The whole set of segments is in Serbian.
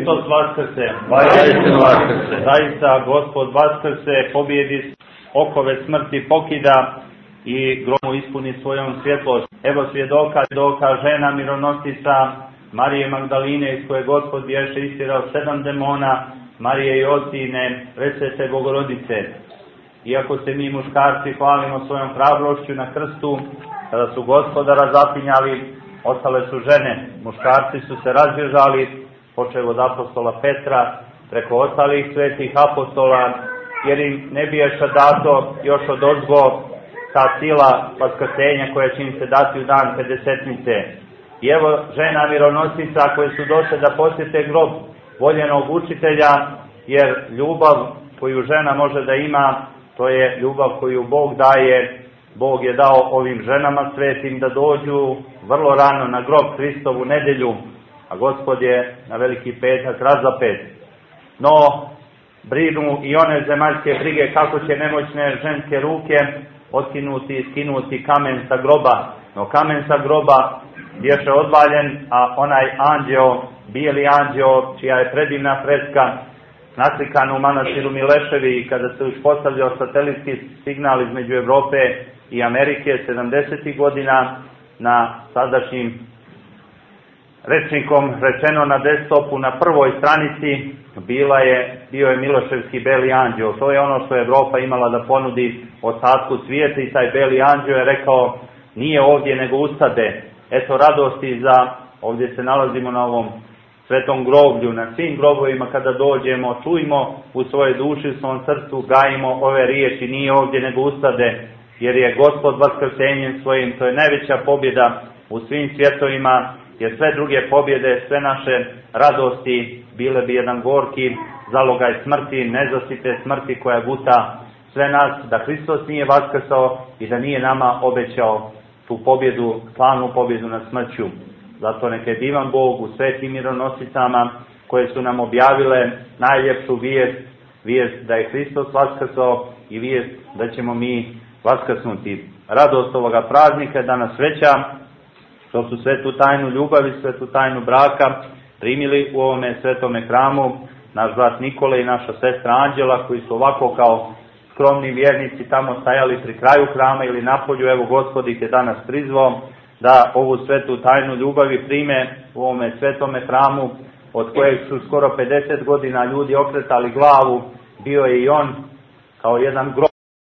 Hristos vaskrse. Zaista Gospod vaskrse, pobjedi okove smrti, pokida i gromu ispuni svojom svjetlošću. Evo svjedoka žena mironosica Marije Magdaline, iz koje Gospod bješe istjerao 7 demona, Marije Josine, Presvete Bogorodice. Iako se mi muškarci hvalimo svojom hrabrošću na krstu, kada su Gospodara zapinjali, ostale su žene. Muškarci su se razbježali, počev od apostola Petra, preko ostalih svetih apostola, jer im ne biješa dato još od ozgo ta sila vaskrsenja koja će im se dati u dan Pedesetnice. I evo žena mironosica koje su došle da posjete grob voljenog učitelja, jer ljubav koju žena može da ima, to je ljubav koju Bog daje. Bog je dao ovim ženama svetim da dođu vrlo rano na grob Hristovu nedjelju, a Gospod je na Veliki petak razapet. No, brinu i one zemaljske brige kako će nemoćne ženske ruke otkinuti i skinuti kamen sa groba. No kamen sa groba bješe odvaljen, a onaj anđeo, bijeli anđeo, čija je predivna freska naslikana u manastiru Mileševi, kada se uspostavljao satelitski signal između Evrope i Amerike 70. godina, na sadašnjim rečnikom rečeno na desktopu na prvoj stranici bio je Miloševski beli anđeo. To je ono što je Evropa imala da ponudi ostatku svijeta i taj beli anđeo je rekao: nije ovdje nego ustade. Eto radosti ovdje se nalazimo na ovom svetom groblju, na svim grobovima kada dođemo, čujmo u svoje duši, u svom srcu, gajimo ove riječi: nije ovdje nego ustade, jer je Gospod vaskrsenjem svojim, to je najveća pobjeda u svim svjetovima, jer sve druge pobjede, sve naše radosti bile bi jedan gorki zalogaj smrti, nezasite smrti koja guta sve nas, da Hristos nije vaskrsao i da nije nama obećao tu pobjedu, slavnu pobjedu nad smrću. Zato neka je divan Bog u svetim mironosicama koje su nam objavile najljepšu vijest da je Hristos vaskrsao i vijest da ćemo mi vaskrsnuti. Radost ovoga praznika je danas veća što su svetu tajnu ljubavi, svetu tajnu braka primili u ovome svetome hramu naš brat Nikola i naša sestra Anđela, koji su ovako kao skromni vjernici tamo stajali pri kraju hrama ili napolju. Evo Gospod ih je danas prizvao da ovu svetu tajnu ljubavi prime u ovome svetome hramu, od kojeg su skoro 50 godina ljudi okretali glavu. Bio je i on kao jedan grob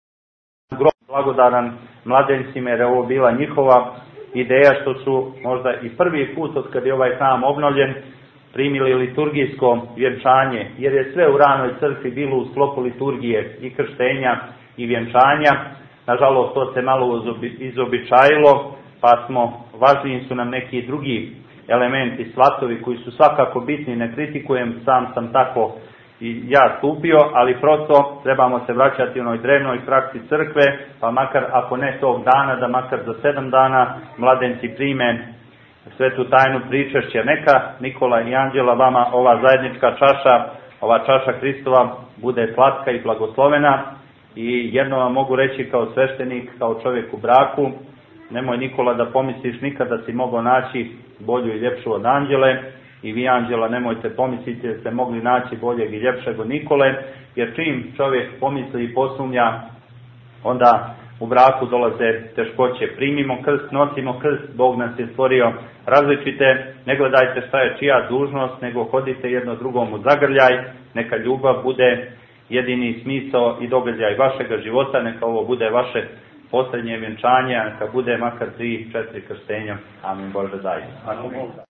blagodaran mladencima, jer je ovo bila njihova ideja što su možda i prvi put od kad je ovaj hram obnovljen primili liturgijsko vjenčanje, jer je sve u ranoj crkvi bilo u sklopu liturgije i krštenja i vjenčanja. Nažalost, to se malo izobičajilo, pa važniji su nam neki drugi elementi, svatovi koji su svakako bitni, ne kritikujem, sam tako i ja stupio, ali prosto trebamo se vraćati u onoj drevnoj praksi crkve, pa makar ako ne tog dana, da makar za 7 dana mladenci prime svetu tajnu pričešća. Neka Nikola i Anđela vama ova zajednička čaša, ova čaša Hristova bude slatka i blagoslovena. I jedno vam mogu reći kao sveštenik, kao čovjek u braku: nemoj Nikola da pomisliš nikad da si mogao naći bolju i ljepšu od Anđele, i vi Anđela nemojte pomisliti da ste mogli naći boljeg i ljepšeg od Nikole, jer čim čovjek pomisli i posumnja, onda u braku dolaze teškoće. Primimo krst, nosimo krst, Bog nas je stvorio različite, ne gledajte šta je čija dužnost, nego hodite jedno drugom u zagrljaj, neka ljubav bude jedini smisao i događaj vašega života, neka ovo bude vaše posljednje vjenčanje, neka bude makar 3-4 krštenja. Amin Bože daj.